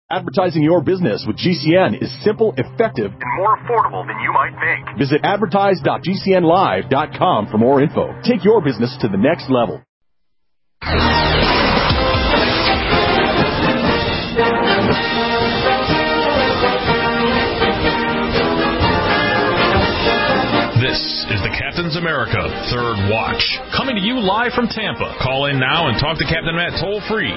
Advertising your business with GCN is simple, effective, and more affordable than you might think. Visit advertise.gcnlive.com for more info. Take your business to the next level. This is the Captain's America Third Watch, coming to you live from Tampa. Call in now and talk to Captain Matt toll-free,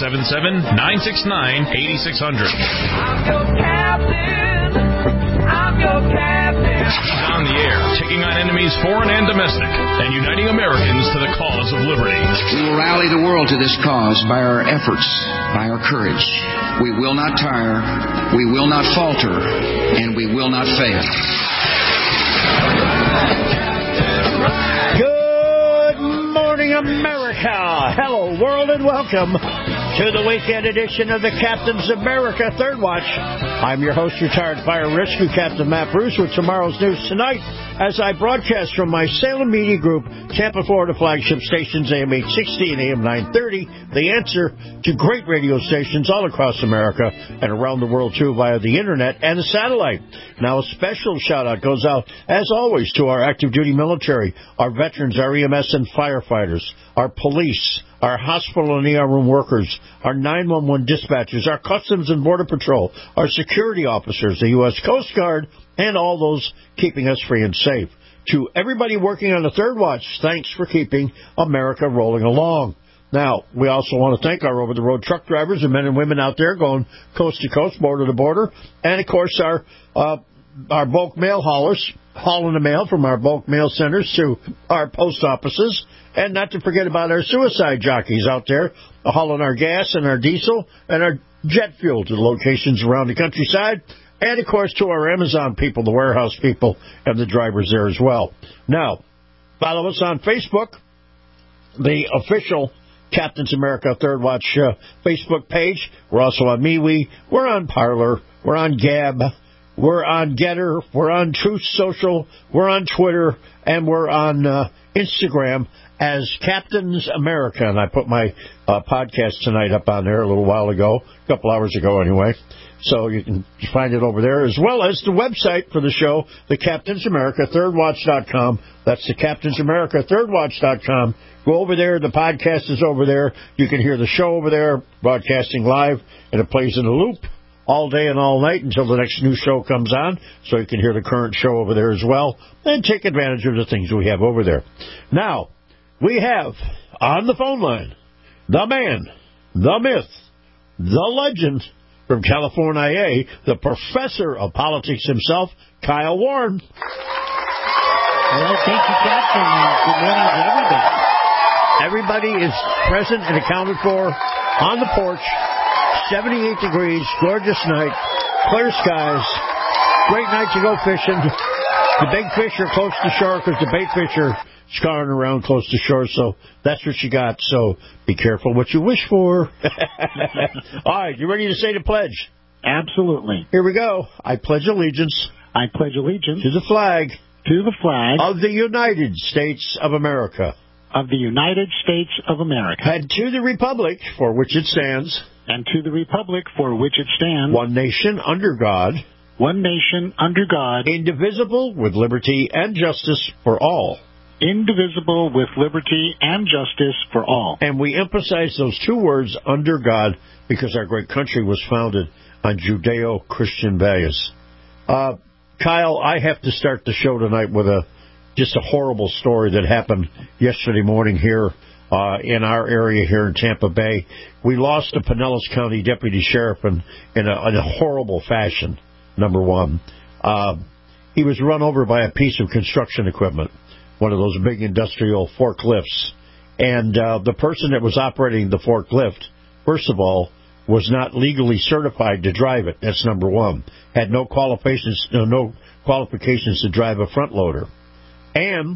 877-969-8600. I'm your captain. I'm your captain. He's on the air, taking on enemies foreign and domestic, and uniting Americans to the cause of liberty. We will rally the world to this cause by our efforts, by our courage. We will not tire, we will not falter, and we will not fail. Good morning, America. Hello, world, and welcome to the weekend edition of the Captain's America Third Watch. I'm your host, retired fire rescue captain Matt Bruce, with tomorrow's news tonight as I broadcast from my Salem Media Group, Tampa, Florida flagship stations, AM 860 and AM 930, the answer to great radio stations all across America and around the world, too, via the internet and the satellite. Now, a special shout-out goes out, as always, to our active duty military, our veterans, our EMS and firefighters, our police, our hospital and ER room workers, our 911 dispatchers, our Customs and Border Patrol, our security officers, the U.S. Coast Guard, and all those keeping us free and safe. To everybody working on the Third Watch, thanks for keeping America rolling along. Now, we also want to thank our over-the-road truck drivers and men and women out there going coast to coast, border to border, and, of course, our bulk mail haulers, hauling the mail from our bulk mail centers to our post offices, and not to forget about our suicide jockeys out there hauling our gas and our diesel and our jet fuel to locations around the countryside, and, of course, to our Amazon people, the warehouse people, and the drivers there as well. Now, follow us on Facebook, the official Captain's America Third Watch Facebook page. We're also on MeWe. We're on Parler. We're on Gab. We're on Getter. We're on Truth Social. We're on Twitter. And we're on Instagram as Captain's America. And I put my podcast tonight up on there a little while ago, a couple hours ago anyway. So you can find it over there, as well as the website for the show, the Captain's America ThirdWatch.com. That's the Captain's America ThirdWatch.com. Go over there. The podcast is over there. You can hear the show over there, broadcasting live, and it plays in a loop all day and all night until the next new show comes on, so you can hear the current show over there as well, and take advantage of the things we have over there. Now, we have on the phone line the man, the myth, the legend from California, the professor of politics himself, Kyle Warren. Well, thank you, Captain, and good morning to everybody. Everybody is present and accounted for on the porch. 78 degrees, gorgeous night, clear skies, great night to go fishing. The big fish are close to shore because the bait fish are scouring around close to shore, so that's what you got. So be careful what you wish for. All right, you ready to say the pledge? Absolutely. Here we go. I pledge allegiance. I pledge allegiance to the flag. To the flag of the United States of America. Of the United States of America. And to the republic for which it stands. And to the republic for which it stands. One nation under God. One nation under God. Indivisible with liberty and justice for all. Indivisible with liberty and justice for all. And we emphasize those two words, under God, because our great country was founded on Judeo-Christian values. Kyle, I have to start the show tonight with just a horrible story that happened yesterday morning here in our area here in Tampa Bay. We lost a Pinellas County deputy sheriff in a horrible fashion, number one. He was run over by a piece of construction equipment, one of those big industrial forklifts. And the person that was operating the forklift, first of all, was not legally certified to drive it. That's number one. Had no qualifications to drive a front loader. And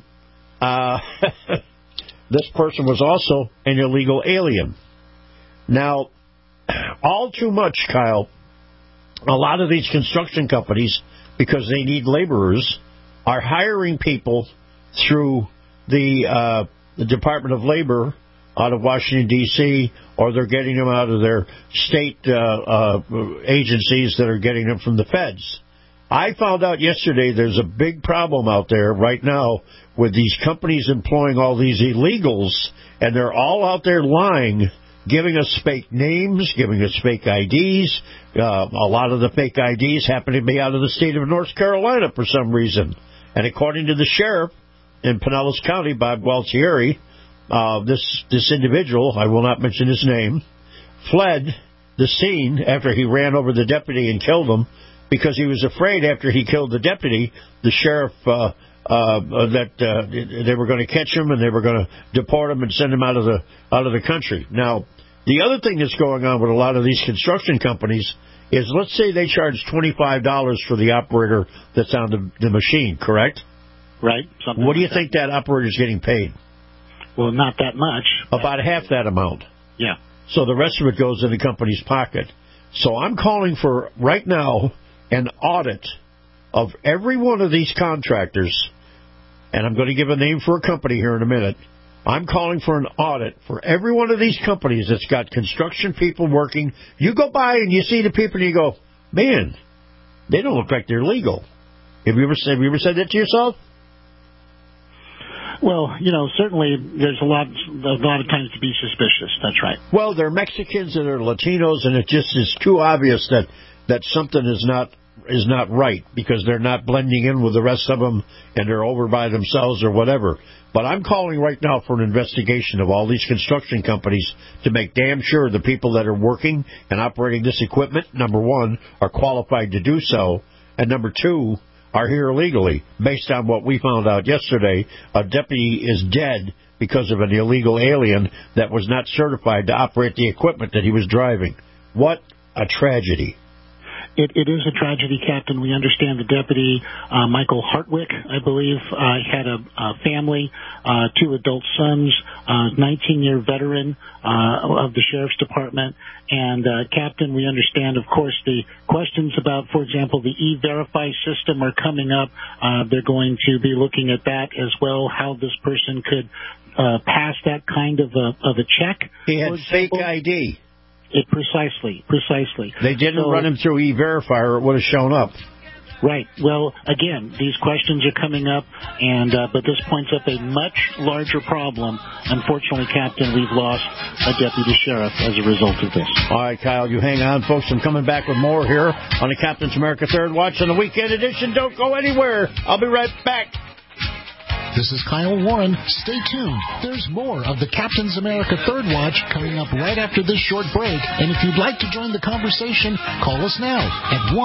this person was also an illegal alien. Now, all too much, Kyle, a lot of these construction companies, because they need laborers, are hiring people through the Department of Labor out of Washington, D.C., or they're getting them out of their state agencies that are getting them from the feds. I found out yesterday there's a big problem out there right now with these companies employing all these illegals, and they're all out there lying, giving us fake names, giving us fake IDs. A lot of the fake IDs happen to be out of the state of North Carolina for some reason. And according to the sheriff in Pinellas County, Bob Gualtieri, this individual, I will not mention his name, fled the scene after he ran over the deputy and killed him because he was afraid after he killed the deputy, the sheriff, that they were going to catch him and they were going to deport him and send him out of the country. Now, the other thing that's going on with a lot of these construction companies is, let's say they charge $25 for the operator that's on the machine, correct? Right. What do you think that operator's getting paid? Well, not that much. About half that amount. Yeah. So the rest of it goes in the company's pocket. So I'm calling for, right now, an audit of every one of these contractors, and I'm going to give a name for a company here in a minute. I'm calling for an audit for every one of these companies that's got construction people working. You go by and you see the people and you go, man, they don't look like they're legal. Have you ever said that to yourself? Well, certainly there's a lot of times to be suspicious. That's right. Well, they're Mexicans and they're Latinos, and it just is too obvious that something is not right because they're not blending in with the rest of them and they're over by themselves or whatever. But I'm calling right now for an investigation of all these construction companies to make damn sure the people that are working and operating this equipment, number one, are qualified to do so, and number two, are here illegally. Based on what we found out yesterday, a deputy is dead because of an illegal alien that was not certified to operate the equipment that he was driving. What a tragedy. It is a tragedy, Captain. We understand the deputy, Michael Hartwick, I believe, had a family, 2 adult sons, 19-year veteran of the Sheriff's Department. And, Captain, we understand, of course, the questions about, for example, the E-Verify system are coming up. They're going to be looking at that as well, how this person could pass that kind of a check. He had fake ID. Precisely. They didn't run him through E-Verify or it would have shown up. Right. Well, again, these questions are coming up, but this points up a much larger problem. Unfortunately, Captain, we've lost a deputy sheriff as a result of this. All right, Kyle, you hang on, folks. I'm coming back with more here on the Captain's America Third Watch on the weekend edition. Don't go anywhere. I'll be right back. This is Kyle Warren. Stay tuned. There's more of the Captain's America Third Watch coming up right after this short break. And if you'd like to join the conversation, call us now at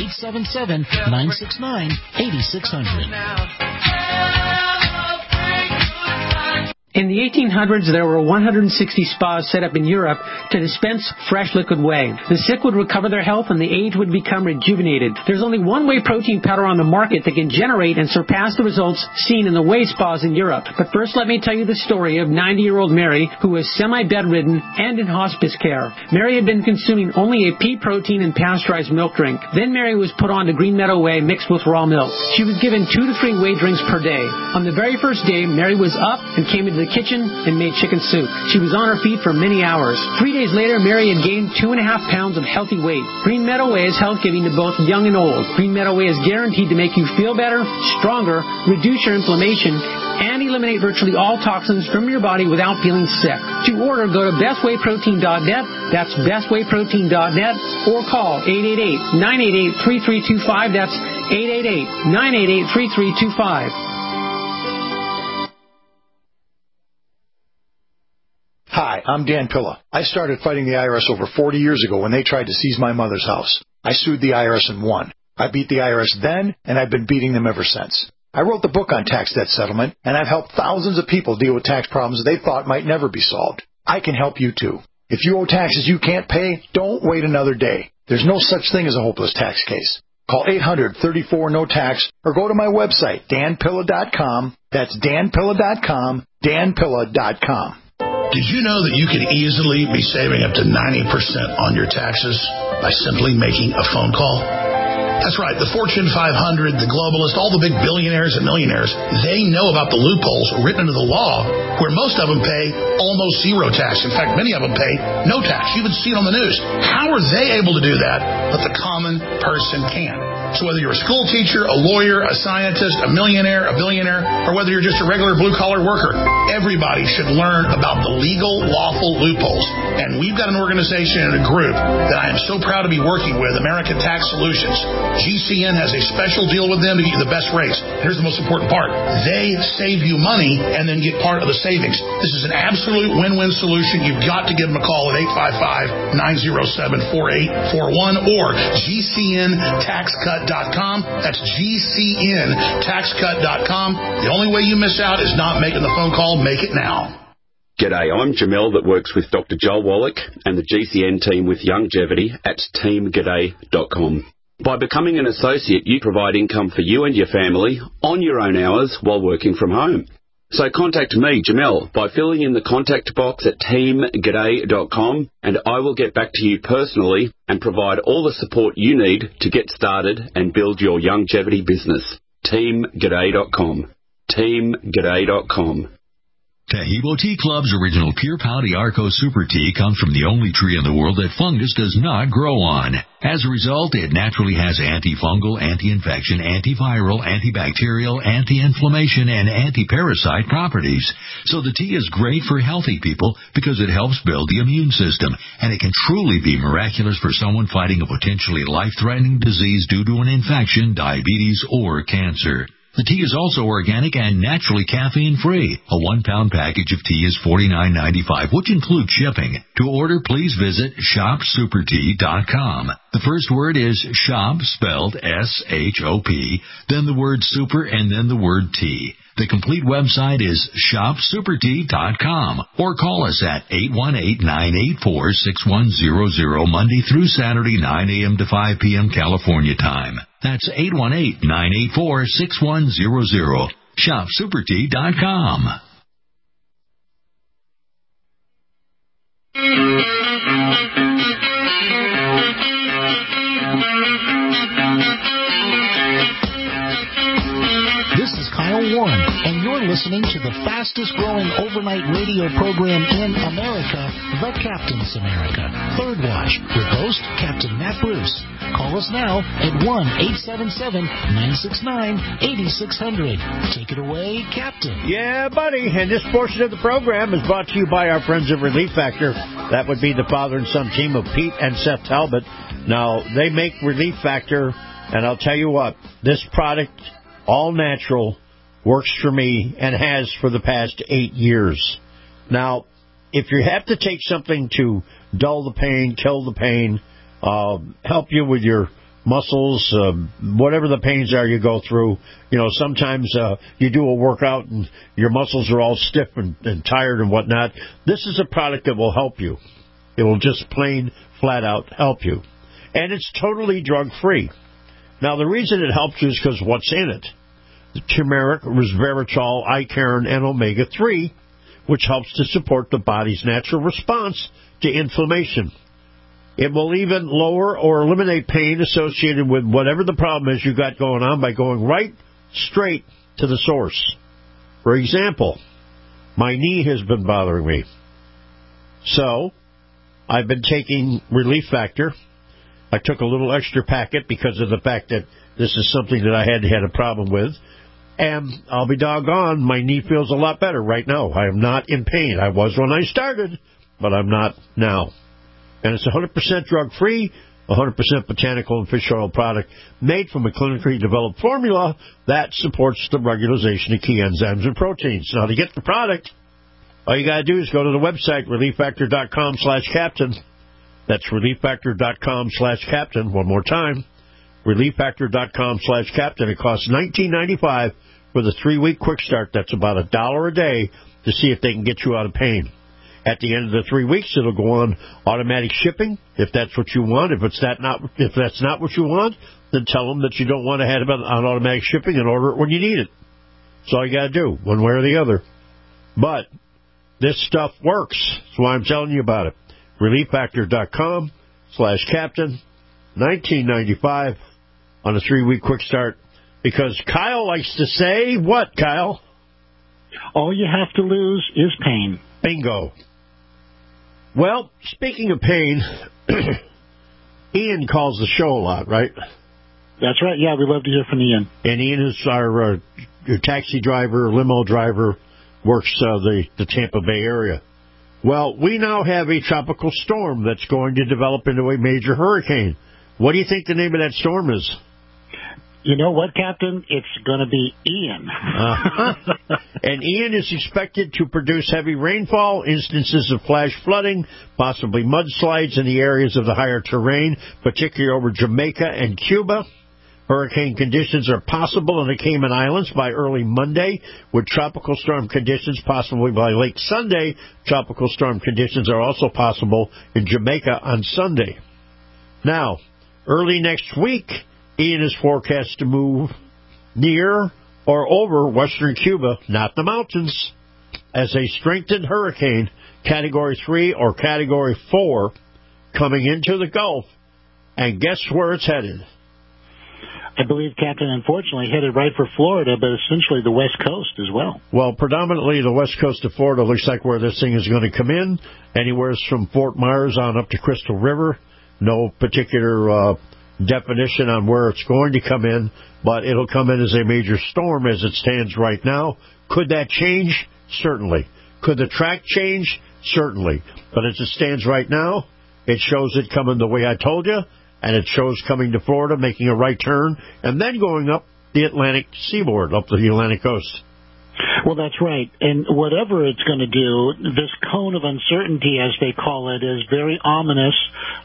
1-877-969-8600. In the 1800s, there were 160 spas set up in Europe to dispense fresh liquid whey. The sick would recover their health and the aged would become rejuvenated. There's only one whey protein powder on the market that can generate and surpass the results seen in the whey spas in Europe. But first, let me tell you the story of 90-year-old Mary, who was semi-bedridden and in hospice care. Mary had been consuming only a pea protein and pasteurized milk drink. Then Mary was put on to Green Meadow Whey mixed with raw milk. She was given 2 to 3 whey drinks per day. On the very first day, Mary was up and came into the kitchen and made chicken soup. She was on her feet for many hours. 3 days later, Mary had gained 2.5 pounds of healthy weight. Green Meadow Whey is health-giving to both young and old. Green Meadow Whey is guaranteed to make you feel better, stronger, reduce your inflammation, and eliminate virtually all toxins from your body without feeling sick. To order, go to bestwayprotein.net. That's bestwayprotein.net, or call 888-988-3325. That's 888-988-3325. Hi, I'm Dan Pilla. I started fighting the IRS over 40 years ago when they tried to seize my mother's house. I sued the IRS and won. I beat the IRS then, and I've been beating them ever since. I wrote the book on tax debt settlement, and I've helped thousands of people deal with tax problems they thought might never be solved. I can help you too. If you owe taxes you can't pay, don't wait another day. There's no such thing as a hopeless tax case. Call 800-34-NO-TAX or go to my website, danpilla.com. That's danpilla.com, danpilla.com. Did you know that you could easily be saving up to 90% on your taxes by simply making a phone call? That's right. The Fortune 500, the globalists, all the big billionaires and millionaires, they know about the loopholes written into the law where most of them pay almost zero tax. In fact, many of them pay no tax. You would see it on the news. How are they able to do that, but the common person can't? So whether you're a school teacher, a lawyer, a scientist, a millionaire, a billionaire, or whether you're just a regular blue-collar worker, everybody should learn about the legal, lawful loopholes. And we've got an organization and a group that I am so proud to be working with, American Tax Solutions. GCN has a special deal with them to get you the best rates. Here's the most important part. They save you money and then get part of the savings. This is an absolute win-win solution. You've got to give them a call at 855-907-4841 or GCNTaxCut.com. That's GCNTaxCut.com. The only way you miss out is not making the phone call. Make it now. G'day, I'm Jamel that works with Dr. Joel Wallach and the GCN team with Longevity at teamg'day.com. By becoming an associate, you provide income for you and your family on your own hours while working from home. So contact me, Jamel, by filling in the contact box at teamg'day.com, and I will get back to you personally and provide all the support you need to get started and build your longevity business. teamg'day.com. teamg'day.com. Tahibo Tea Club's original Pure Pouty Arco Super Tea comes from the only tree in the world that fungus does not grow on. As a result, it naturally has antifungal, anti-infection, antiviral, antibacterial, anti-inflammation, and anti-parasite properties. So the tea is great for healthy people because it helps build the immune system, and it can truly be miraculous for someone fighting a potentially life-threatening disease due to an infection, diabetes, or cancer. The tea is also organic and naturally caffeine-free. A 1-pound package of tea is $49.95, which includes shipping. To order, please visit shopsupertea.com. The first word is shop, spelled S-H-O-P, then the word super, and then the word tea. The complete website is shopsupertea.com or call us at 818-984-6100 Monday through Saturday, 9 a.m. to 5 p.m. California time. That's 818-984-6100. shopsupertea.com. This is Kyle Warren, and you're listening to the fastest-growing overnight radio program in America, The Captain's America, Third Watch, with host Captain Matt Bruce. Call us now at 1-877-969-8600. Take it away, Captain. Yeah, buddy. And this portion of the program is brought to you by our friends at Relief Factor. That would be the father and son team of Pete and Seth Talbot. Now, they make Relief Factor, and I'll tell you what, this product, all natural, works for me and has for the past 8 years. Now, if you have to take something to dull the pain, kill the pain, help you with your muscles, whatever the pains are you go through, you know, sometimes you do a workout and your muscles are all stiff and tired and whatnot. This is a product that will help you. It will just plain, flat out help you. And it's totally drug-free. Now, the reason it helps you is because what's in it? The turmeric, resveratrol, icaron, and omega-3, which helps to support the body's natural response to inflammation. It will even lower or eliminate pain associated with whatever the problem is you got going on by going right straight to the source. For example, my knee has been bothering me. So, I've been taking Relief Factor. I took a little extra packet because of the fact that this is something that I had a problem with. And I'll be doggone, my knee feels a lot better right now. I am not in pain. I was when I started, but I'm not now. And it's 100% drug-free, 100% botanical and fish oil product made from a clinically developed formula that supports the regularization of key enzymes and proteins. Now, to get the product, all you got to do is go to the website, relieffactor.com/captain. That's relieffactor.com/captain. One more time, relieffactor.com/captain. It costs $19.95 for the 3-week quick start. That's about $1 a day to see if they can get you out of pain. At the end of the 3 weeks, it'll go on automatic shipping if that's what you want. If that's not what you want, then tell them that you don't want to have it on automatic shipping and order it when you need it. That's all you got to do, one way or the other. But this stuff works. That's why I'm telling you about it. relieffactor.com/captain, $19.95 on a 3-week quick start because Kyle likes to say, what, Kyle? All you have to lose is pain. Bingo. Well, speaking of pain, Ian calls the show a lot, right? That's right. Yeah, we love to hear from Ian. And Ian is our taxi driver, limo driver, works the Tampa Bay area. Well, we now have a tropical storm that's going to develop into a major hurricane. What do you think the name of that storm is? You know what, Captain? It's going to be Ian. And Ian is expected to produce heavy rainfall, instances of flash flooding, possibly mudslides in the areas of the higher terrain, particularly over Jamaica and Cuba. Hurricane conditions are possible in the Cayman Islands by early Monday, with tropical storm conditions possibly by late Sunday. Tropical storm conditions are also possible in Jamaica on Sunday. Now, early next week, Ian is forecast to move near or over western Cuba, not the mountains, as a strengthened hurricane, Category 3 or Category 4, coming into the Gulf. And guess where it's headed? I believe, Captain, unfortunately, headed right for Florida, but essentially the West Coast as well. Well, predominantly the west coast of Florida looks like where this thing is going to come in, anywhere from Fort Myers on up to Crystal River. No particular definition on where it's going to come in, but it'll come in as a major storm as it stands right now. Could that change? Certainly. Could the track change? Certainly. But as it stands right now, it shows it coming the way I told you, and it shows coming to Florida, making a right turn, and then going up the Atlantic seaboard, up the Atlantic coast. Well, that's right. And whatever it's going to do, this cone of uncertainty, as they call it, is very ominous.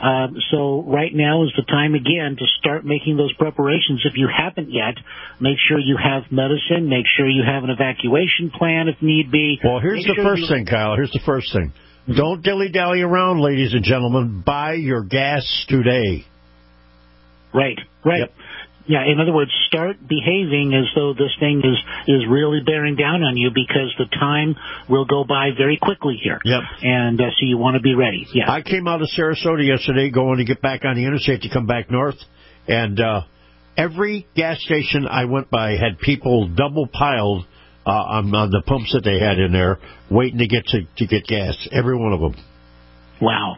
So right now is the time, again, to start making those preparations. If you haven't yet, make sure you have medicine. Make sure you have an evacuation plan if need be. Well, here's the first thing, Kyle. Here's the first thing. Don't dilly-dally around, ladies and gentlemen. Buy your gas today. Right. Yep. Yeah, in other words, start behaving as though this thing is really bearing down on you, because the time will go by very quickly here. Yep. And so you want to be ready. Yeah. I came out of Sarasota yesterday going to get back on the interstate to come back north, and every gas station I went by had people double piled on the pumps that they had in there, waiting to get gas. Every one of them. Wow.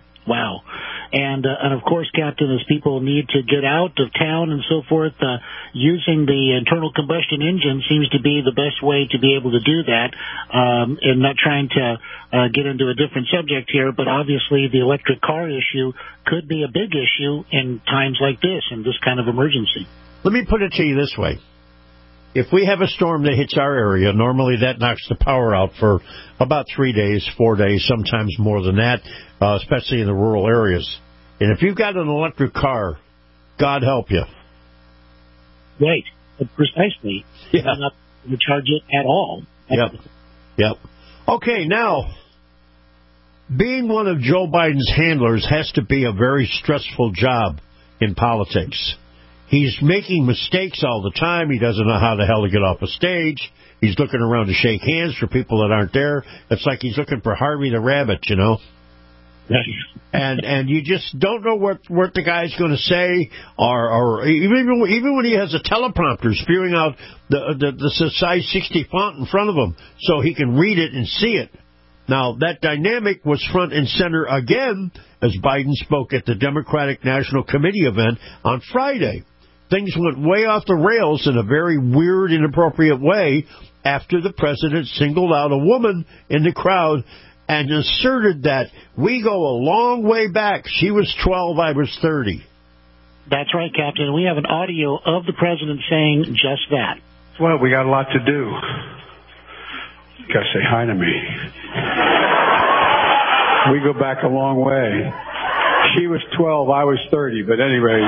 And of course, Captain, as people need to get out of town and so forth, using the internal combustion engine seems to be the best way to be able to do that. And not trying to get into a different subject here, but obviously the electric car issue could be a big issue in times like this, in this kind of emergency. Let me put it to you this way. If we have a storm that hits our area, normally that knocks the power out for about 3 days, 4 days, sometimes more than that, especially in the rural areas. And if you've got an electric car, God help you. Right. Precisely. Yeah. You're not going to charge it at all. Yep. Okay, now, being one of Joe Biden's handlers has to be a very stressful job in politics. He's making mistakes all the time. He doesn't know how the hell to get off a stage. He's looking around to shake hands for people that aren't there. It's like he's looking for Harvey the Rabbit, you know. And you just don't know what the guy's going to say, or even when he has a teleprompter spewing out the size 60 font in front of him so he can read it and see it. Now, that dynamic was front and center again as Biden spoke at the Democratic National Committee event on Friday. Things went way off the rails in a very weird, inappropriate way after the president singled out a woman in the crowd and asserted that we go a long way back. She was 12, I was 30. That's right, Captain. We have an audio of the president saying just that. Well, we got a lot to do. You got to say hi to me. We go back a long way. She was 12, I was 30, but anyway,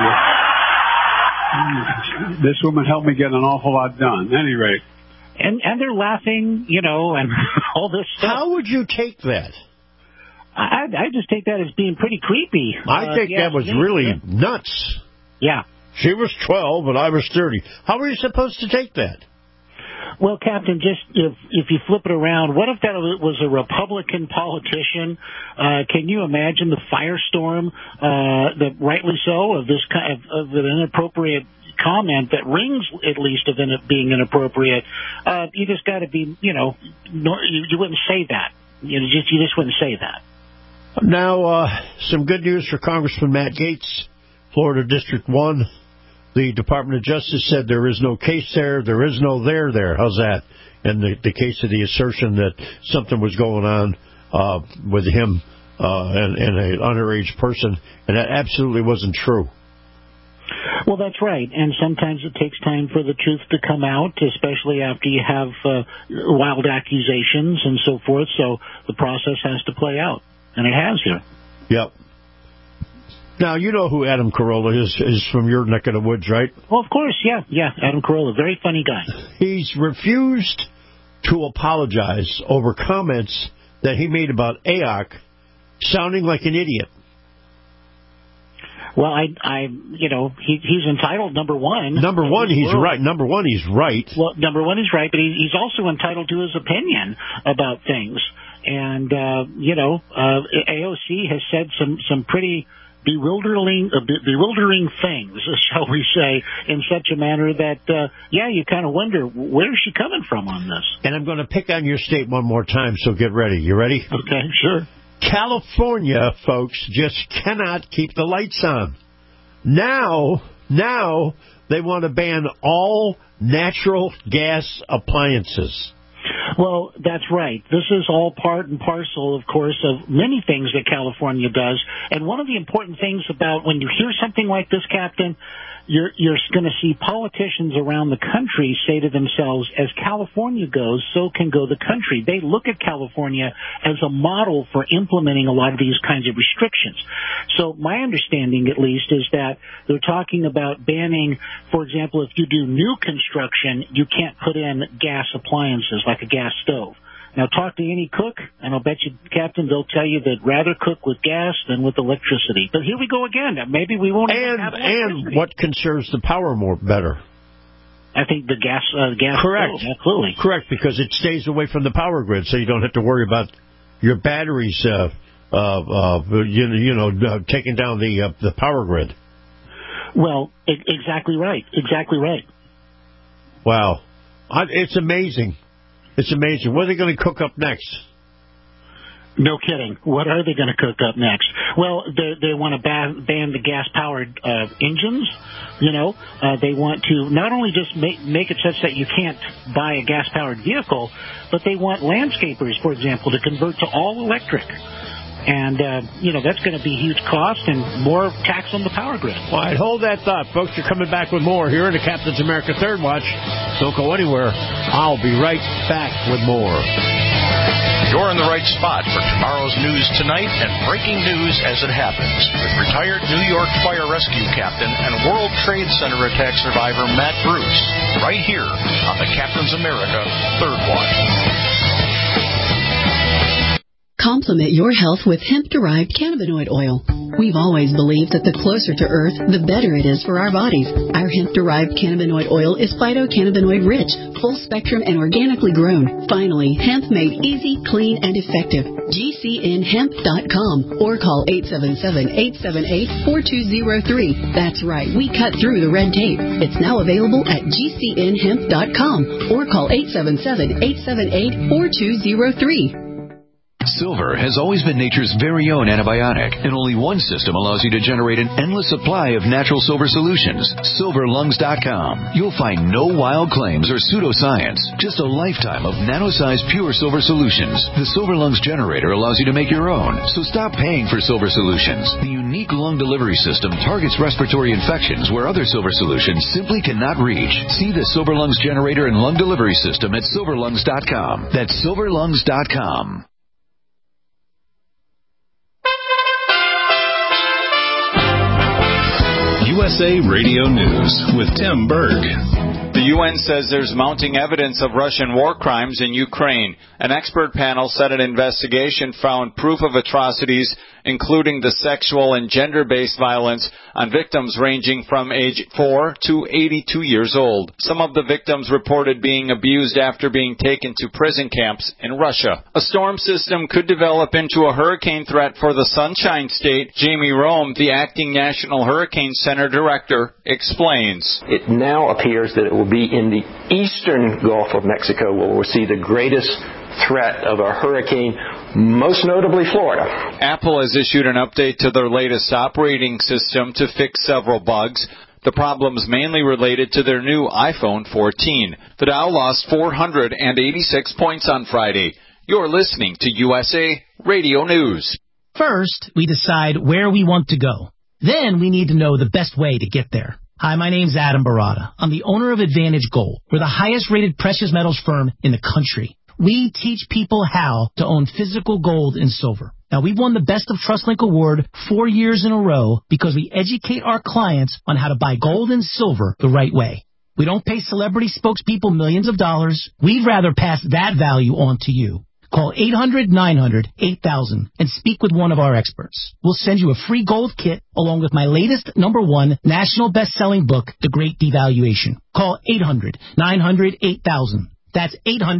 this woman helped me get an awful lot done. Anyway. And they're laughing, you know, and all this stuff. How would you take that? I just take that as being pretty creepy. I think that was really nuts. Yeah. She was 12 and I was 30. How were you supposed to take that? Well, Captain, just if you flip it around, what if that was a Republican politician? Can you imagine the firestorm, that rightly so, of this kind of an inappropriate comment that rings at least of it being inappropriate, you just got to be, you wouldn't say that. You just wouldn't say that. Now, some good news for Congressman Matt Gaetz, Florida District 1. The Department of Justice said there is no case there. There is no there. How's that? In the case of the assertion that something was going on with him and an underage person, and that absolutely wasn't true. Well, that's right, and sometimes it takes time for the truth to come out, especially after you have wild accusations and so forth, so the process has to play out, and it has here. Yep. Now, you know who Adam Carolla is from your neck of the woods, right? Well, of course, yeah, Adam Carolla, very funny guy. He's refused to apologize over comments that he made about AOC sounding like an idiot. Well, he's entitled, number one. Number one, he's right. Well, number one, he's right, but he's also entitled to his opinion about things. And, AOC has said some pretty bewildering things, shall we say, in such a manner that, you kind of wonder, where is she coming from on this? And I'm going to pick on your state one more time, so get ready. You ready? Okay, sure. California, folks, just cannot keep the lights on. Now they want to ban all natural gas appliances. Well, that's right. This is all part and parcel, of course, of many things that California does. And one of the important things about when you hear something like this, Captain, you're going to see politicians around the country say to themselves, as California goes, so can go the country. They look at California as a model for implementing a lot of these kinds of restrictions. So my understanding, at least, is that they're talking about banning, for example, if you do new construction, you can't put in gas appliances like a gas stove. Now, talk to any cook, and I'll bet you, Captain, they'll tell you they'd rather cook with gas than with electricity. But here we go again. Maybe we won't even have electricity. And what conserves the power better? I think the gas Correct. Stove, absolutely. Correct, because it stays away from the power grid, so you don't have to worry about your batteries taking down the power grid. Well, exactly right. Exactly right. Wow. It's amazing. It's amazing. What are they going to cook up next? No kidding. What are they going to cook up next? Well, they want to ban the gas-powered engines. They want to not only just make it such that you can't buy a gas-powered vehicle, but they want landscapers, for example, to convert to all electric. And, that's going to be huge cost and more tax on the power grid. All right, hold that thought. Folks, you're coming back with more here in the Captain's America Third Watch. Don't go anywhere. I'll be right back with more. You're in the right spot for tomorrow's news tonight and breaking news as it happens with retired New York Fire Rescue Captain and World Trade Center attack survivor Matt Bruce, right here on the Captain's America Third Watch. Complement your health with hemp-derived cannabinoid oil. We've always believed that the closer to Earth, the better it is for our bodies. Our hemp-derived cannabinoid oil is phytocannabinoid-rich, full-spectrum, and organically grown. Finally, hemp made easy, clean, and effective. GCNhemp.com or call 877-878-4203. That's right, we cut through the red tape. It's now available at GCNhemp.com or call 877-878-4203. Silver has always been nature's very own antibiotic, and only one system allows you to generate an endless supply of natural silver solutions. SilverLungs.com. You'll find no wild claims or pseudoscience, just a lifetime of nano-sized pure silver solutions. The Silver Lungs generator allows you to make your own, so stop paying for silver solutions. The unique lung delivery system targets respiratory infections where other silver solutions simply cannot reach. See the Silver Lungs generator and lung delivery system at SilverLungs.com. That's SilverLungs.com. USA Radio News with Tim Berg. The UN says there's mounting evidence of Russian war crimes in Ukraine. An expert panel said an investigation found proof of atrocities including the sexual and gender-based violence on victims ranging from age 4 to 82 years old. Some of the victims reported being abused after being taken to prison camps in Russia. A storm system could develop into a hurricane threat for the Sunshine State. Jamie Rome, the acting National Hurricane Center director, explains. It now appears that it will be in the eastern Gulf of Mexico where we'll see the greatest threat of a hurricane, most notably Florida. Apple has issued an update to their latest operating system to fix several bugs. The problems mainly related to their new iPhone 14. The Dow lost 486 points on Friday. You're listening to USA Radio News. First, we decide where we want to go. Then we need to know the best way to get there. Hi, my name's Adam Barada. I'm the owner of Advantage Gold. We're the highest-rated precious metals firm in the country. We teach people how to own physical gold and silver. Now, we've won the Best of TrustLink Award 4 years in a row because we educate our clients on how to buy gold and silver the right way. We don't pay celebrity spokespeople millions of dollars. We'd rather pass that value on to you. Call 800-900-8000 and speak with one of our experts. We'll send you a free gold kit along with my latest #1 national best-selling book, The Great Devaluation. Call 800-900-8000. That's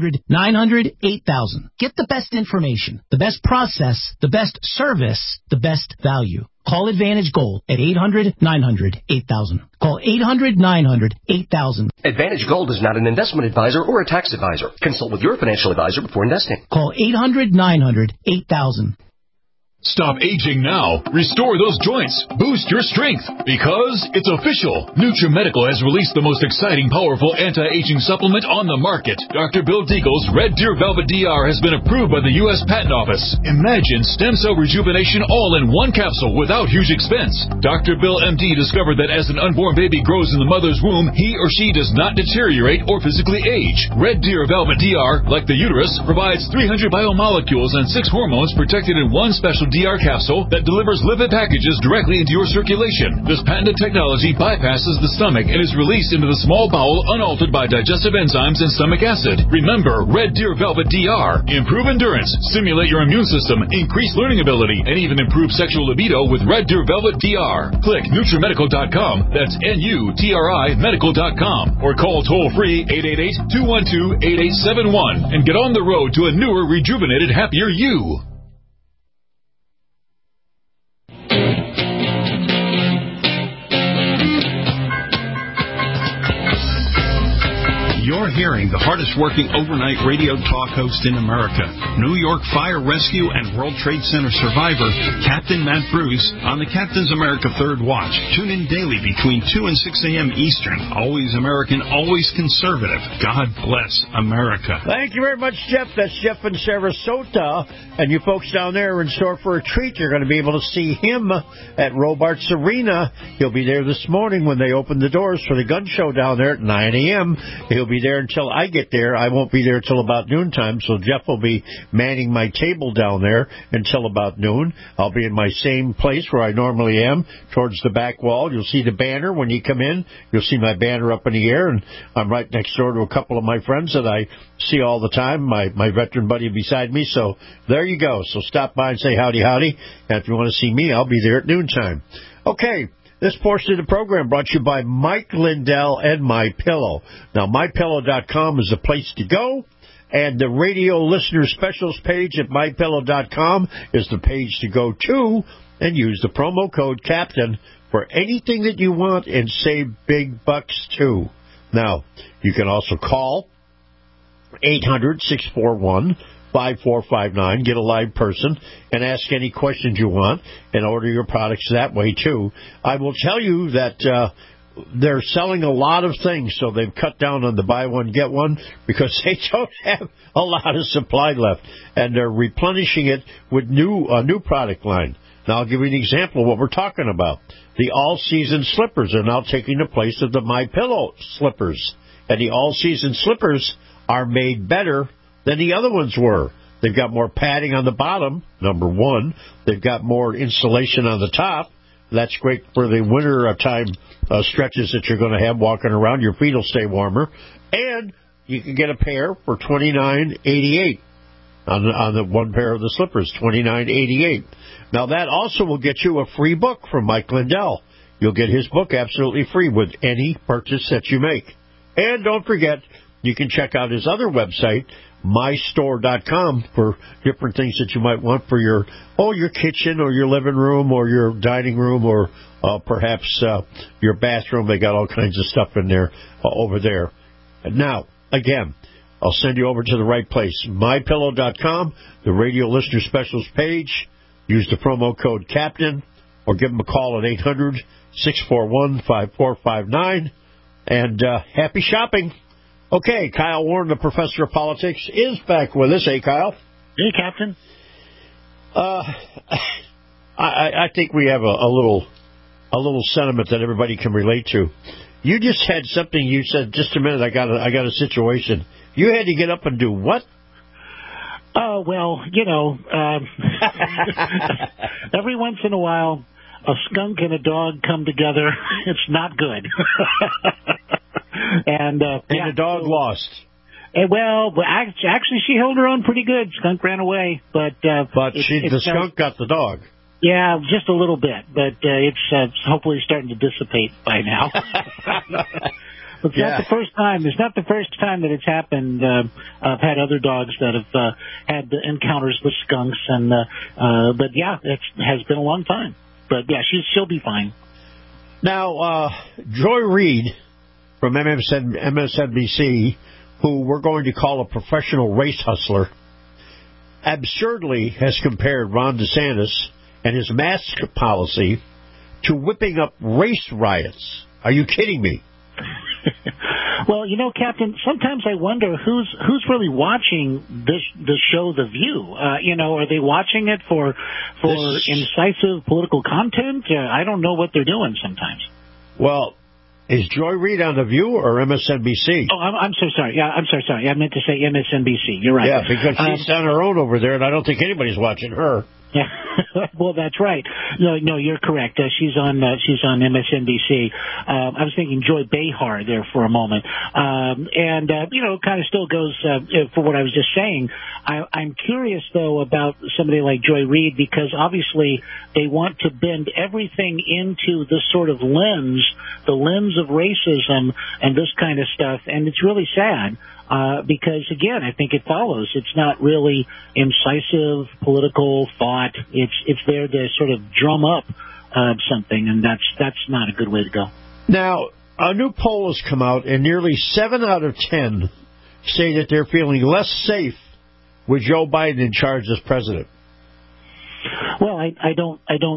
800-900-8000. Get the best information, the best process, the best service, the best value. Call Advantage Gold at 800-900-8000. Call 800-900-8000. Advantage Gold is not an investment advisor or a tax advisor. Consult with your financial advisor before investing. Call 800-900-8000. Stop aging now. Restore those joints. Boost your strength. Because it's official. NutriMedical has released the most exciting, powerful anti-aging supplement on the market. Dr. Bill Deagle's Red Deer Velvet DR has been approved by the U.S. Patent Office. Imagine stem cell rejuvenation all in one capsule without huge expense. Dr. Bill MD discovered that as an unborn baby grows in the mother's womb, he or she does not deteriorate or physically age. Red Deer Velvet DR, like the uterus, provides 300 biomolecules and 6 hormones protected in one special DR capsule that delivers lipid packages directly into your circulation. This patented technology bypasses the stomach and is released into the small bowel unaltered by digestive enzymes and stomach acid. Remember, Red Deer Velvet DR. Improve endurance, stimulate your immune system, increase learning ability, and even improve sexual libido with Red Deer Velvet DR. Click NutriMedical.com. That's NUTRI Medical.com. Or call toll-free 888-212-8871 and get on the road to a newer, rejuvenated, happier you. You're hearing the hardest-working overnight radio talk host in America, New York Fire Rescue and World Trade Center survivor, Captain Matt Bruce, on the Captain's America Third Watch. Tune in daily between 2 and 6 a.m. Eastern. Always American, always conservative. God bless America. Thank you very much, Jeff. That's Jeff in Sarasota. And you folks down there are in store for a treat. You're going to be able to see him at Robarts Arena. He'll be there this morning when they open the doors for the gun show down there at 9 a.m. He'll be there until I get there. I won't be there until about noontime, so Jeff will be manning my table down there until about noon. I'll be in my same place where I normally am, towards the back wall. You'll see the banner when you come in. You'll see my banner up in the air, and I'm right next door to a couple of my friends that I see all the time, my veteran buddy beside me. So there you go. So stop by and say howdy, howdy. And if you want to see me, I'll be there at noontime. Okay. This portion of the program brought to you by Mike Lindell and MyPillow. Now, MyPillow.com is the place to go, and the radio listener specials page at MyPillow.com is the page to go to, and use the promo code CAPTAIN for anything that you want and save big bucks, too. Now, you can also call 800-641-5459, get a live person, and ask any questions you want, and order your products that way, too. I will tell you that they're selling a lot of things, so they've cut down on the buy one, get one, because they don't have a lot of supply left, and they're replenishing it with a new product line. Now, I'll give you an example of what we're talking about. The all-season slippers are now taking the place of the MyPillow slippers, and the all-season slippers are made better than the other ones were. They've got more padding on the bottom, number one. They've got more insulation on the top. That's great for the winter time stretches that you're going to have walking around. Your feet will stay warmer. And you can get a pair for $29.88. on the one pair of the slippers, $29.88. Now, that also will get you a free book from Mike Lindell. You'll get his book absolutely free with any purchase that you make. And don't forget, you can check out his other website, mystore.com, for different things that you might want for your kitchen or your living room or your dining room or perhaps your bathroom. They got all kinds of stuff in there over there. Now, again, I'll send you over to the right place, mypillow.com, the radio listener specials page. Use the promo code CAPTAIN or give them a call at 800-641-5459. And happy shopping. Okay, Kyle Warren, the professor of politics, is back with us. Hey, Kyle. Hey, Captain. I think we have a little sentiment that everybody can relate to. You just had something. You said, just a minute, I got a situation. You had to get up and do what? Oh, well, every once in a while, a skunk and a dog come together. It's not good. And the dog lost. Actually, she held her own pretty good. Skunk ran away, but the skunk got the dog. Yeah, just a little bit, but it's hopefully starting to dissipate by now. It's not the first time. It's not the first time that it's happened. I've had other dogs that have had encounters with skunks, but yeah, it has been a long time. But yeah, she'll be fine. Now, Joy Reid from MSNBC, who we're going to call a professional race hustler, absurdly has compared Ron DeSantis and his mask policy to whipping up race riots. Are you kidding me? Well, Captain, sometimes I wonder who's really watching this show, The View. Are they watching it for incisive political content? I don't know what they're doing sometimes. Well, is Joy Reid on The View or MSNBC? Oh, I'm so sorry. Yeah, I'm so sorry. I meant to say MSNBC. You're right. Yeah, because she's on her own over there, and I don't think anybody's watching her. Yeah, well, that's right. No, you're correct. She's on MSNBC. I was thinking Joy Behar there for a moment, and kind of still goes for what I was just saying. I'm curious though about somebody like Joy Reid, because obviously they want to bend everything into this sort of lens, the lens of racism and this kind of stuff, and it's really sad. Because, again, I think it follows. It's not really incisive political thought. It's there to sort of drum up something, and that's not a good way to go. Now, a new poll has come out, and nearly 7 out of 10 say that they're feeling less safe with Joe Biden in charge as president. Well, I don't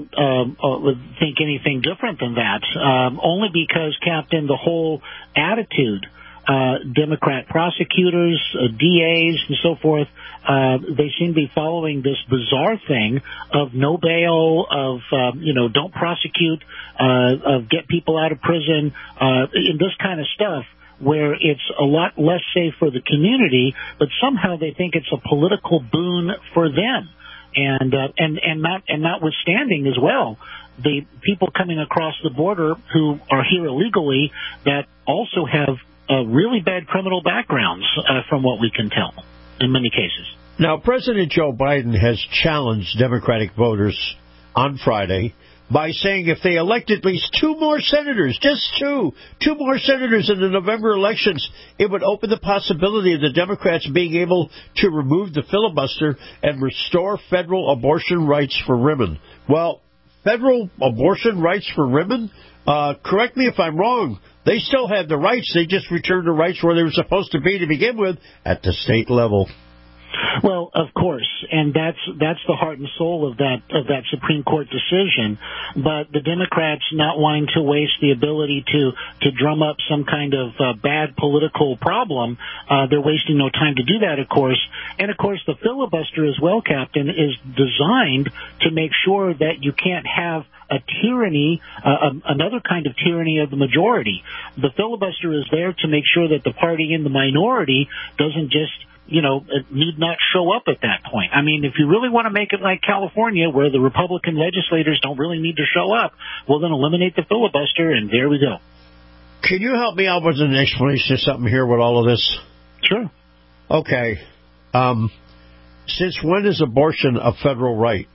think anything different than that. Only because, Captain, the whole attitude. Democrat prosecutors, DAs, and so forth, they seem to be following this bizarre thing of no bail, of, don't prosecute, of get people out of prison, in this kind of stuff, where it's a lot less safe for the community, but somehow they think it's a political boon for them. And notwithstanding as well, the people coming across the border who are here illegally that also have really bad criminal backgrounds, from what we can tell, in many cases. Now, President Joe Biden has challenged Democratic voters on Friday by saying if they elect at least 2 more senators, just two more senators in the November elections, it would open the possibility of the Democrats being able to remove the filibuster and restore federal abortion rights for women. Well, federal abortion rights for women? Correct me if I'm wrong. They still have the rights. They just returned the rights where they were supposed to be to begin with at the state level. Well, of course, and that's the heart and soul of that Supreme Court decision. But the Democrats not wanting to waste the ability to drum up some kind of bad political problem, they're wasting no time to do that, of course. And of course, the filibuster as well, Captain, is designed to make sure that you can't have a tyranny, another kind of tyranny of the majority. The filibuster is there to make sure that the party in the minority doesn't just need not show up at that point. I mean, if you really want to make it like California, where the Republican legislators don't really need to show up, well, then eliminate the filibuster, and there we go. Can you help me out with an explanation of something here with all of this? Sure. Okay. Since when is abortion a federal right?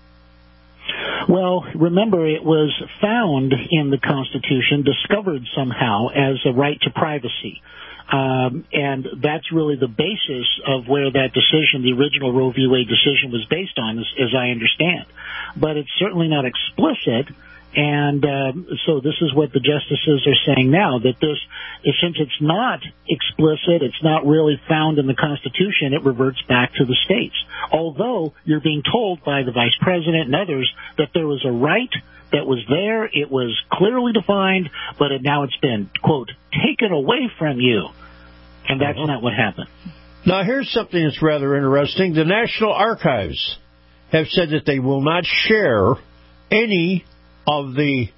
Well, remember, it was found in the Constitution, discovered somehow as a right to privacy. And that's really the basis of where that decision, the original Roe v. Wade decision, was based on, as I understand. But it's certainly not explicit. And so this is what the justices are saying now, that this, since it's not explicit, it's not really found in the Constitution, it reverts back to the states. Although you're being told by the vice president and others that there was a right that was there, it was clearly defined, but now it's been, quote, taken away from you. And that's not what happened. Now, here's something that's rather interesting. The National Archives have said that they will not share any of the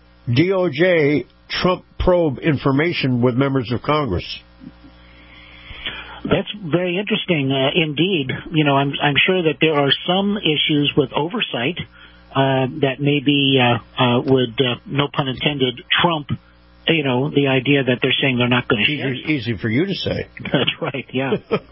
DOJ Trump probe information with members of Congress. That's very interesting, indeed. You know, I'm sure that there are some issues with oversight that maybe would, no pun intended, trump, you know, the idea that they're saying they're not going to share. Easy for you to say. That's right, yeah.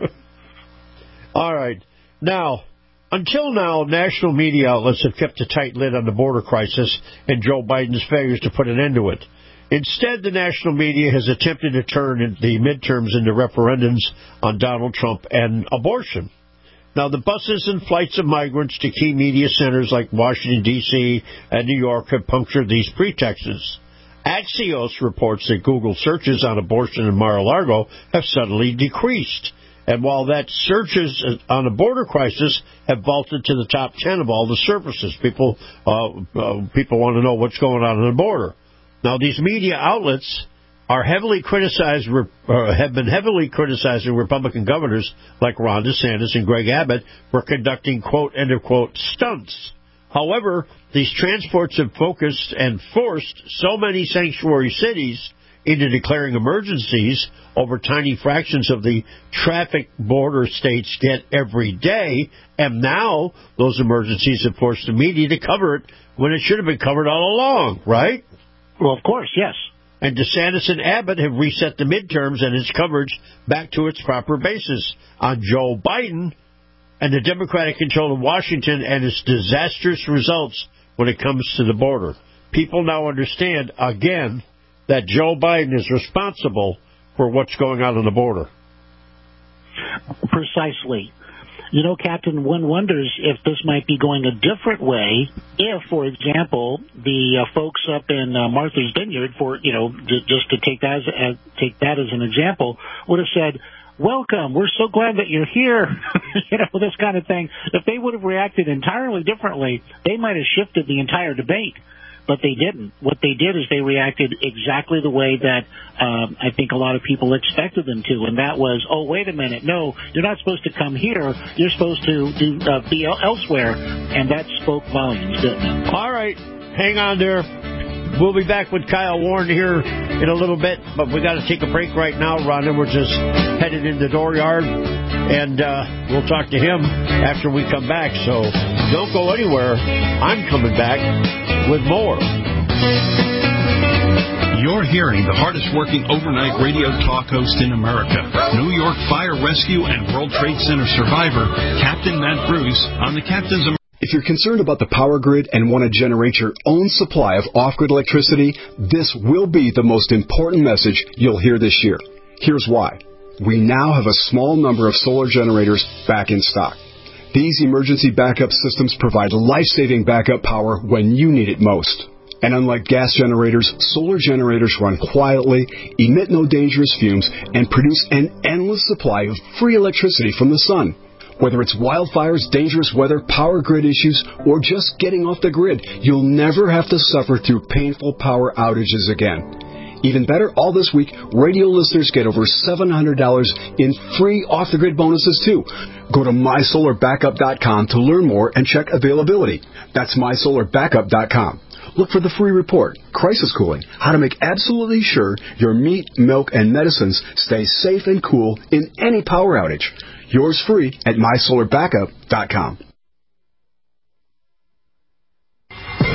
All right. Now, until now, national media outlets have kept a tight lid on the border crisis and Joe Biden's failures to put an end to it. Instead, the national media has attempted to turn the midterms into referendums on Donald Trump and abortion. Now, the buses and flights of migrants to key media centers like Washington, D.C. and New York have punctured these pretexts. Axios reports that Google searches on abortion in Mar-a-Lago have suddenly decreased. And while that searches on the border crisis have vaulted to the top 10 of all the services, people want to know what's going on the border. Now, these media outlets are heavily criticized, have been heavily criticizing Republican governors like Ron DeSantis and Greg Abbott for conducting, quote, end of quote, stunts. However, these transports have focused and forced so many sanctuary cities into declaring emergencies over tiny fractions of the traffic border states get every day, and now those emergencies have forced the media to cover it when it should have been covered all along, right? Well, of course, yes. And DeSantis and Abbott have reset the midterms and its coverage back to its proper basis on Joe Biden and the Democratic control of Washington and its disastrous results when it comes to the border. People now understand, again, that Joe Biden is responsible for what's going on the border. Precisely. You know, Captain, one wonders if this might be going a different way if, for example, the folks up in Martha's Vineyard, for just to take that as an example, would have said, welcome, we're so glad that you're here, this kind of thing. If they would have reacted entirely differently, they might have shifted the entire debate. But they didn't. What they did is they reacted exactly the way that I think a lot of people expected them to, and that was, oh, wait a minute, no, you're not supposed to come here. You're supposed to be elsewhere, and that spoke volumes, didn't it? All right, hang on there. We'll be back with Kyle Warren here in a little bit, but we got to take a break right now. Ron Edwards is headed in the dooryard, and we'll talk to him after we come back. So don't go anywhere. I'm coming back with more. You're hearing the hardest working overnight radio talk host in America, New York Fire Rescue and World Trade Center survivor, Captain Matt Bruce, on the Captain's America. If you're concerned about the power grid and want to generate your own supply of off-grid electricity, this will be the most important message you'll hear this year. Here's why. We now have a small number of solar generators back in stock. These emergency backup systems provide life-saving backup power when you need it most. And unlike gas generators, solar generators run quietly, emit no dangerous fumes, and produce an endless supply of free electricity from the sun. Whether it's wildfires, dangerous weather, power grid issues, or just getting off the grid, you'll never have to suffer through painful power outages again. Even better, all this week, radio listeners get over $700 in free off-the-grid bonuses, too. Go to MySolarBackup.com to learn more and check availability. That's MySolarBackup.com. Look for the free report, Crisis Cooling, how to make absolutely sure your meat, milk, and medicines stay safe and cool in any power outage. Yours free at MySolarBackup.com.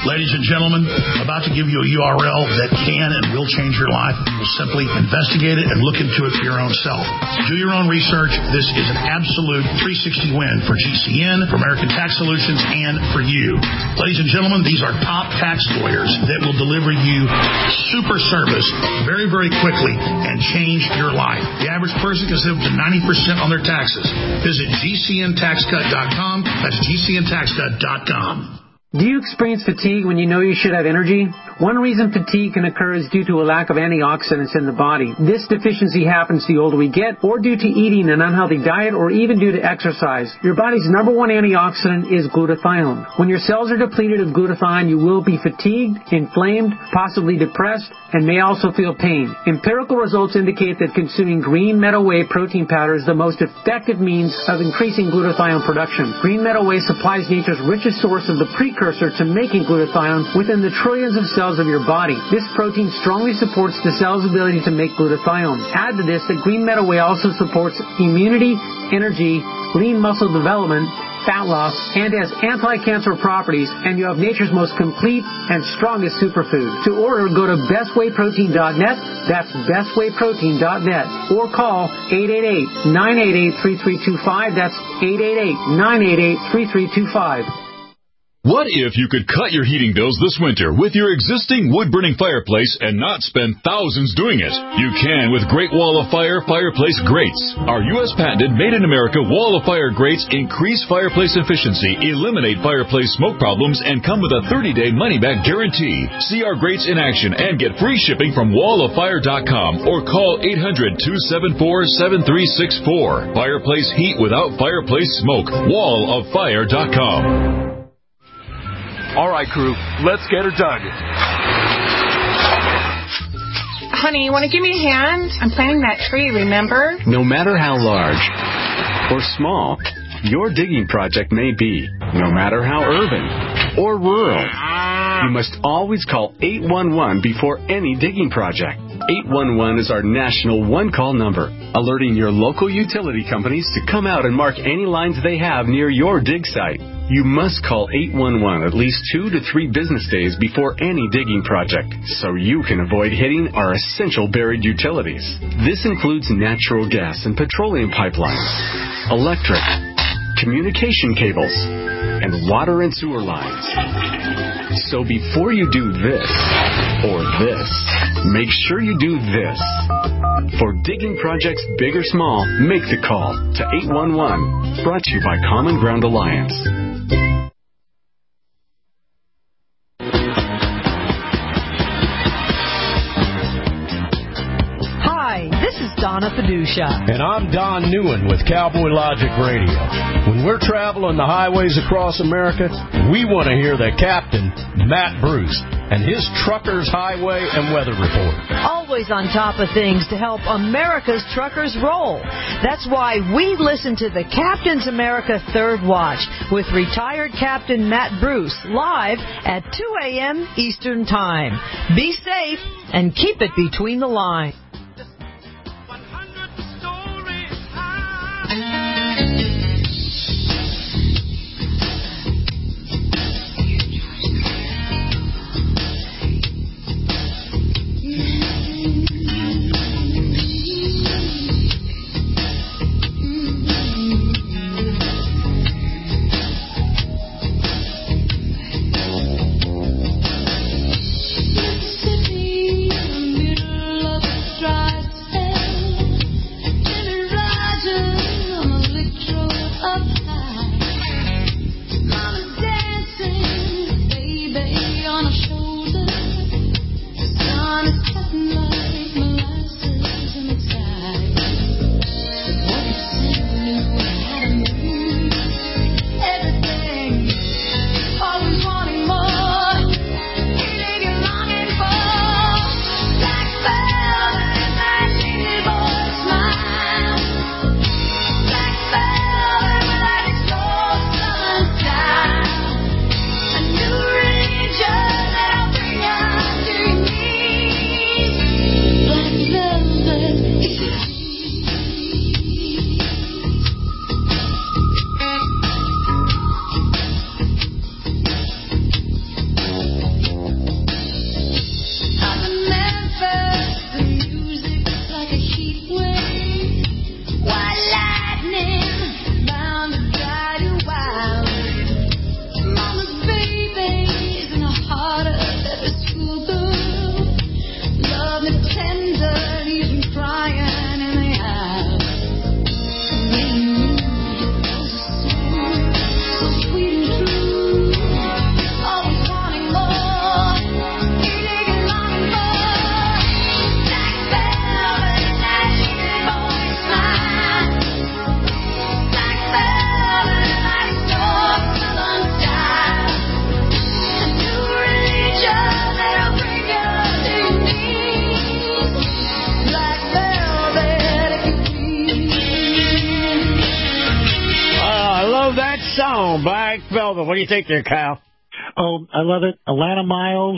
Ladies and gentlemen, about to give you a URL that can and will change your life. You will simply investigate it and look into it for your own self. Do your own research. This is an absolute 360 win for GCN, for American Tax Solutions, and for you. Ladies and gentlemen, these are top tax lawyers that will deliver you super service very, very quickly and change your life. The average person can save up to 90% on their taxes. Visit GCNTaxCut.com. That's GCNTaxCut.com. Do you experience fatigue when you know you should have energy? One reason fatigue can occur is due to a lack of antioxidants in the body. This deficiency happens the older we get, or due to eating an unhealthy diet, or even due to exercise. Your body's number one antioxidant is glutathione. When your cells are depleted of glutathione, you will be fatigued, inflamed, possibly depressed, and may also feel pain. Empirical results indicate that consuming green meadow whey protein powder is the most effective means of increasing glutathione production. Green meadow whey supplies nature's richest source of the precursor to making glutathione within the trillions of cells of your body. This protein strongly supports the cell's ability to make glutathione. Add to this that green meadow whey also supports immunity, energy, lean muscle development, fat loss, and has anti-cancer properties, and you have nature's most complete and strongest superfood. To order, go to bestwayprotein.net, that's bestwayprotein.net, or call 888-988-3325, that's 888-988-3325. What if you could cut your heating bills this winter with your existing wood-burning fireplace and not spend thousands doing it? You can with Great Wall of Fire fireplace grates. Our U.S. patented made-in-America Wall of Fire grates increase fireplace efficiency, eliminate fireplace smoke problems, and come with a 30-day money-back guarantee. See our grates in action and get free shipping from walloffire.com or call 800-274-7364. Fireplace heat without fireplace smoke. walloffire.com. All right, crew, let's get her dug. Honey, you want to give me a hand? I'm planting that tree, remember? No matter how large or small your digging project may be, no matter how urban or rural, you must always call 811 before any digging project. 811 is our national one-call number, alerting your local utility companies to come out and mark any lines they have near your dig site. You must call 811 at least 2 to 3 business days before any digging project, so you can avoid hitting our essential buried utilities. This includes natural gas and petroleum pipelines, electric, communication cables, and water and sewer lines. So before you do this or this, make sure you do this. For digging projects big or small, make the call to 811. Brought to you by Common Ground Alliance. Hi, this is Donna Fiducia. And I'm Don Newen with Cowboy Logic Radio. When we're traveling the highways across America, we want to hear the captain, Matt Bruce, and his Truckers Highway and Weather Report. Always on top of things to help America's truckers roll. That's why we listen to the Captain's America Third Watch with retired Captain Matt Bruce live at 2 a.m. Eastern Time. Be safe and keep it between the lines. Mississippi, middle of on Black Velvet. What do you think there, Kyle? Oh, I love it. Atlanta Miles,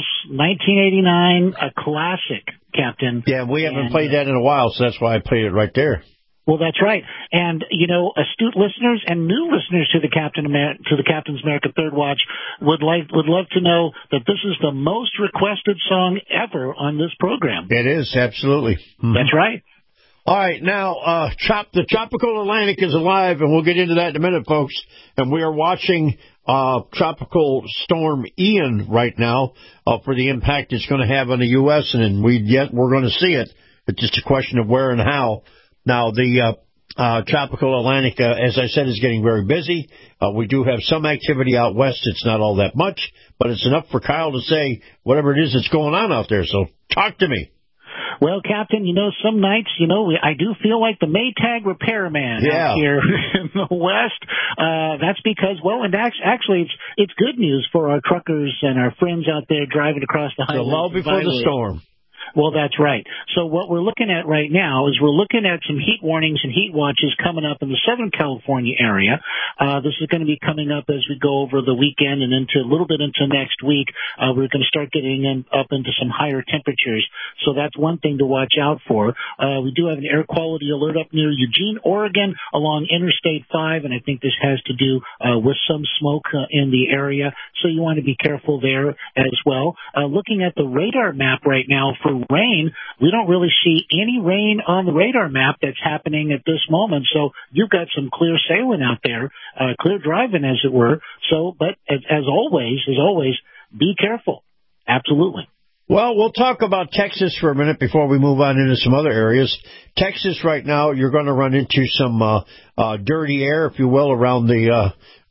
1989, a classic, Captain. Yeah, we haven't played that in a while, so that's why I played it right there. Well, that's right. And, you know, astute listeners and new listeners to the Captain's America Third Watch would love to know that this is the most requested song ever on this program. It is, absolutely. Mm-hmm. That's right. All right, now, the Tropical Atlantic is alive, and we'll get into that in a minute, folks. And we are watching Tropical Storm Ian right now for the impact it's going to have on the U.S., and we're going to see it. It's just a question of where and how. Now, the Tropical Atlantic, as I said, is getting very busy. We do have some activity out west. It's not all that much, but it's enough for Kyle to say whatever it is that's going on out there. So talk to me. Well, Captain, you know, some nights, you know, I do feel like the Maytag repairman out here in the West. That's because, well, and actually it's good news for our truckers and our friends out there driving across the highway. The lull before the storm. Well, that's right. So what we're looking at right now is we're looking at some heat warnings and heat watches coming up in the Southern California area. This is going to be coming up as we go over the weekend and into a little bit into next week. We're going to start getting up into some higher temperatures. So that's one thing to watch out for. We do have an air quality alert up near Eugene, Oregon, along Interstate 5, and I think this has to do with some smoke in the area. So you want to be careful there as well. Looking at the radar map right now for rain, we don't really see any rain on the radar map that's happening at this moment. So you've got some clear sailing out there, clear driving, as it were. So, but as always, be careful. Absolutely. Well, we'll talk about Texas for a minute before we move on into some other areas. Texas right now, you're going to run into some dirty air, if you will, around the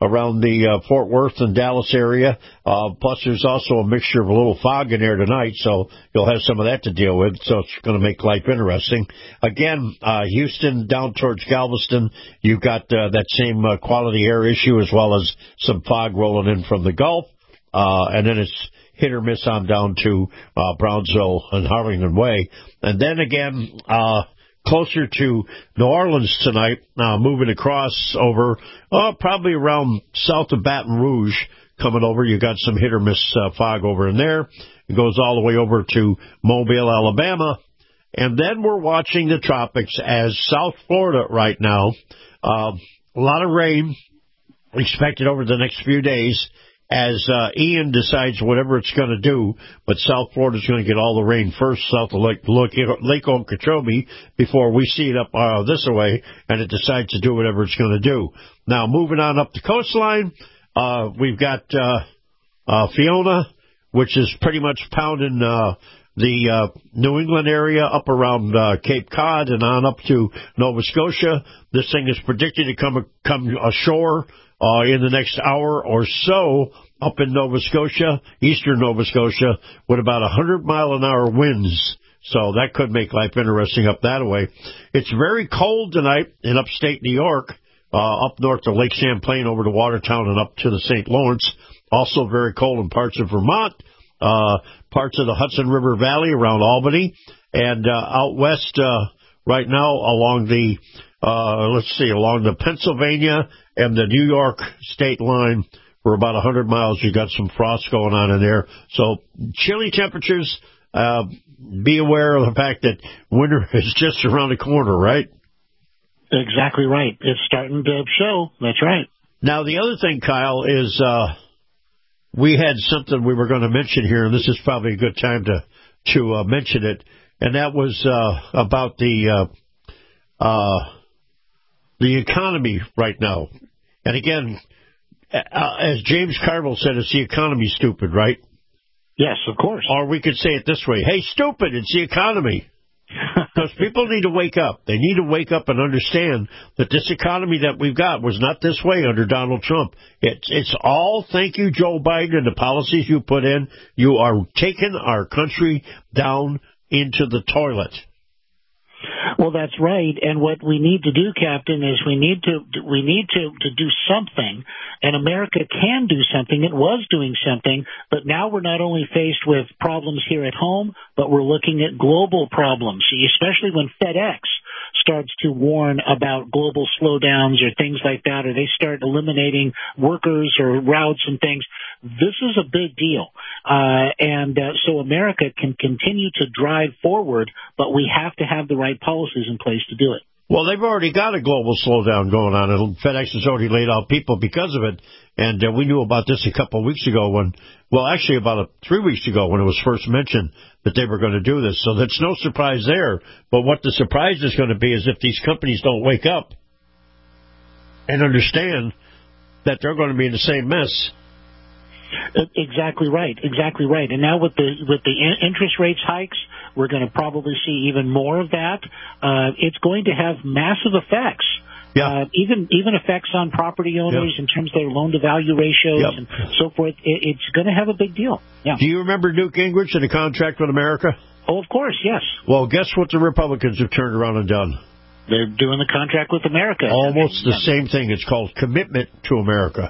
Fort Worth and Dallas area. Plus, there's also a mixture of a little fog in there tonight, so you'll have some of that to deal with. So it's going to make life interesting. Again, Houston down towards Galveston, you've got that same quality air issue as well as some fog rolling in from the Gulf, and then it's hit or miss on down to Brownsville and Harlingen Way. And then again, closer to New Orleans tonight, moving across over, probably around south of Baton Rouge, coming over. You got some hit or miss fog over in there. It goes all the way over to Mobile, Alabama. And then we're watching the tropics as South Florida right now. A lot of rain expected over the next few days as Ian decides whatever it's going to do, but South Florida's going to get all the rain first south of Lake Okeechobee before we see it up this way, and it decides to do whatever it's going to do. Now, moving on up the coastline, we've got Fiona, which is pretty much pounding the New England area up around Cape Cod and on up to Nova Scotia. This thing is predicted to come ashore in the next hour or so up in Nova Scotia, eastern Nova Scotia, with about 100-mile-an-hour winds. So that could make life interesting up that way. It's very cold tonight in upstate New York, up north of Lake Champlain over to Watertown and up to the St. Lawrence. Also very cold in parts of Vermont, parts of the Hudson River Valley around Albany, and out west right now along the along the Pennsylvania and the New York state line for about 100 miles. You got some frost going on in there. So chilly temperatures. Be aware of the fact that winter is just around the corner, right? Exactly right. It's starting to show. That's right. Now, the other thing, Kyle, is we had something we were going to mention here, and this is probably a good time to mention it, and that was about the economy right now. And again, as James Carville said, it's the economy, stupid, right? Yes, of course. Or we could say it this way: hey, stupid, it's the economy. Because people need to wake up. They need to wake up and understand that this economy that we've got was not this way under Donald Trump. It's all thank you, Joe Biden, and the policies you put in. You are taking our country down into the toilet. Well, that's right. And what we need to do, Captain, is we need to do something. And America can do something. It was doing something. But now we're not only faced with problems here at home, but we're looking at global problems, especially when FedEx starts to warn about global slowdowns or things like that, or they start eliminating workers or routes and things, this is a big deal. So America can continue to drive forward, but we have to have the right policies in place to do it. Well, they've already got a global slowdown going on, and FedEx has already laid off people because of it. And we knew about this a couple of weeks ago about 3 weeks ago when it was first mentioned that they were going to do this. So that's no surprise there. But what the surprise is going to be is if these companies don't wake up and understand that they're going to be in the same mess. Exactly right. And now with the interest rates hikes, we're going to probably see even more of that. It's going to have massive effects. Yeah. Even effects on property owners in terms of their loan-to-value ratios and so forth. It's going to have a big deal. Yeah. Do you remember Newt Gingrich and the contract with America? Oh, of course, yes. Well, guess what the Republicans have turned around and done? They're doing the contract with America. Almost the same thing. It's called Commitment to America.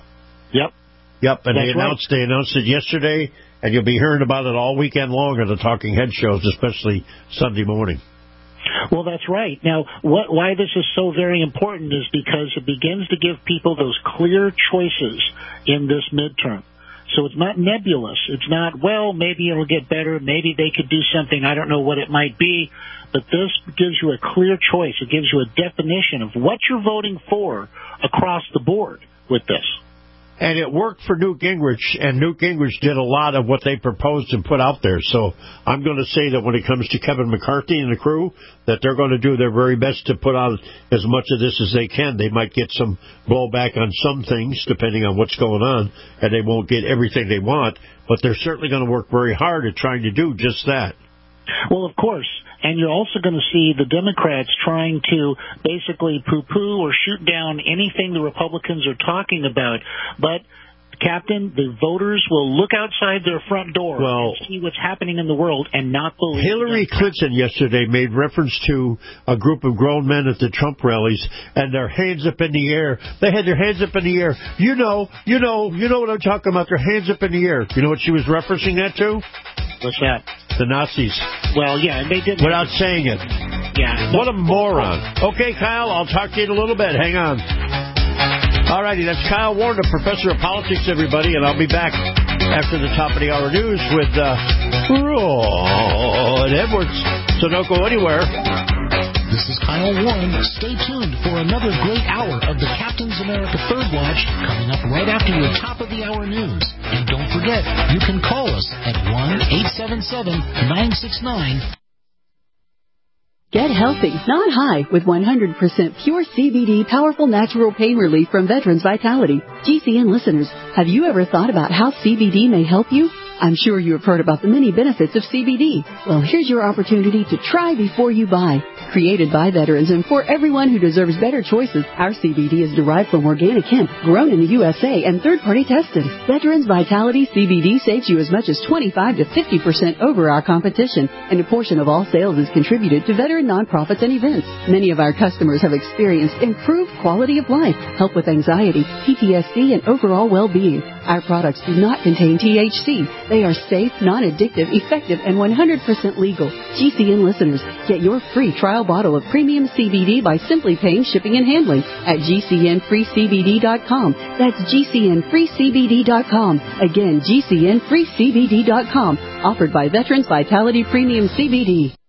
Yep, and they announced it yesterday, and you'll be hearing about it all weekend long on the Talking Head shows, especially Sunday morning. Well, that's right. Now, why this is so very important is because it begins to give people those clear choices in this midterm. So it's not nebulous. It's not, well, maybe it'll get better. Maybe they could do something. I don't know what it might be. But this gives you a clear choice. It gives you a definition of what you're voting for across the board with this. And it worked for Newt Gingrich, and Newt Gingrich did a lot of what they proposed and put out there. So I'm going to say that when it comes to Kevin McCarthy and the crew, that they're going to do their very best to put out as much of this as they can. They might get some blowback on some things, depending on what's going on, and they won't get everything they want, but they're certainly going to work very hard at trying to do just that. Well, of course. And you're also going to see the Democrats trying to basically poo-poo or shoot down anything the Republicans are talking about. But, Captain, the voters will look outside their front door and see what's happening in the world and not believe Hillary Clinton yesterday made reference to a group of grown men at the Trump rallies and their hands up in the air. They had their hands up in the air. You know what I'm talking about, their hands up in the air. You know what she was referencing that to? What's that? The Nazis. Well, yeah, and they did. Without saying it. Yeah. What a moron. Okay, Kyle, I'll talk to you in a little bit. Hang on. All righty, that's Kyle Warren, a professor of politics, everybody, and I'll be back after the top of the hour news with Rod Edwards. So don't go anywhere. This is Kyle Warren. Stay tuned for another great hour of the Captain's America Third Watch coming up right after your top of the hour news. And don't forget, you can call us at 1-877-969. Get healthy, not high, with 100% pure CBD powerful natural pain relief from Veterans Vitality. GCN listeners, have you ever thought about how CBD may help you? I'm sure you have heard about the many benefits of CBD. Well, here's your opportunity to try before you buy. Created by veterans and for everyone who deserves better choices, our CBD is derived from organic hemp, grown in the USA, and third-party tested. Veterans Vitality CBD saves you as much as 25 to 50% over our competition, and a portion of all sales is contributed to veteran nonprofits and events. Many of our customers have experienced improved quality of life, help with anxiety, PTSD, and overall well-being. Our products do not contain THC. They are safe, non-addictive, effective, and 100% legal. GCN listeners, get your free trial bottle of premium CBD by simply paying shipping and handling at GCNFreeCBD.com. That's GCNFreeCBD.com. Again, GCNFreeCBD.com. Offered by Veterans Vitality Premium CBD.